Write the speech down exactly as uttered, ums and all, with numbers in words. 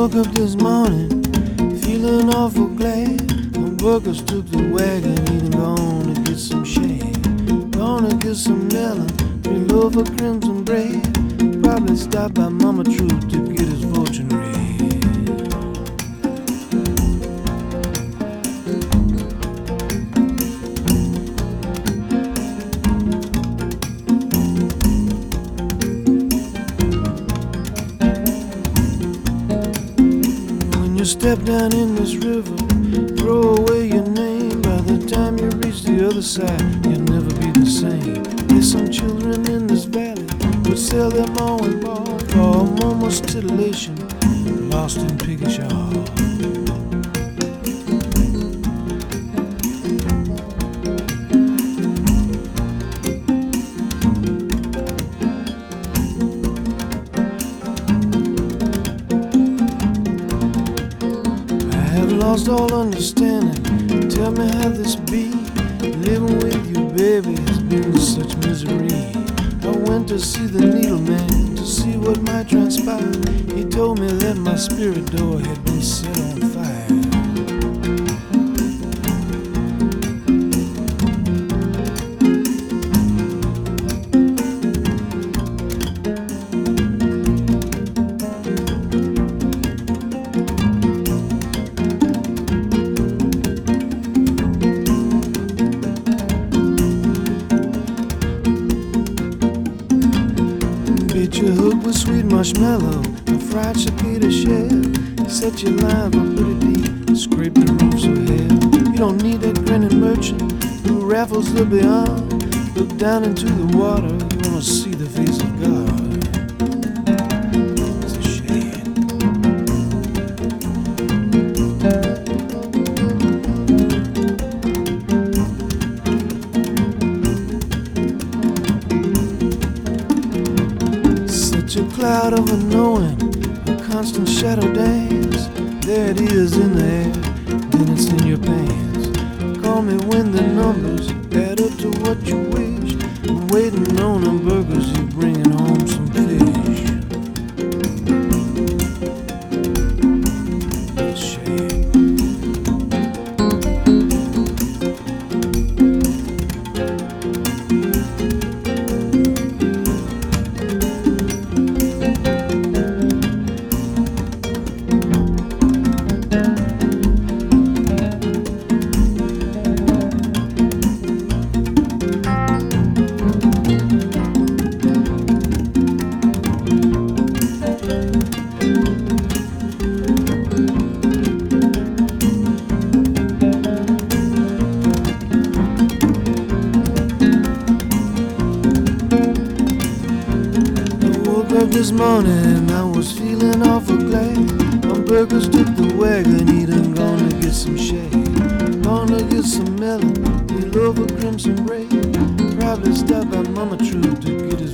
woke up this morning feeling awful glad. The workers took the wagon, even gonna get some shade. Gonna get some melon, three loaf of crimson bread. Probably stop by Mama Truth to get his fortune read. Step down in this river, throw away your name. By the time you reach the other side, you'll never be the same. There's some children in this valley who sell their maw and ball for a moment's titillation, lost in piggish awe. Lost all understanding, tell me how this be. Living with you, baby, has been such misery. I went to see the needle man to see what might transpire. He told me that my spirit door had been set on fire. Your hook with sweet marshmallow, a fried cicada shell. Set your line for pretty deep, scrape the roofs of hell. You don't need that grinning merchant who raffles the beyond. Look down into the water, you wanna see the face of God. It's a shame. A cloud of unknowing, a constant shadow dance. There it is in the air, then it's in your pants. Call me when the numbers add up to what you wish. I'm waiting on hamburgers, you bringing home some fish. It's a shame. This morning I was feeling awful glad. Hamburgers took the wagon, eating, gonna get some shade. Gonna get some melon, a loaf of crimson bread. Probably stop by Mama Truth to get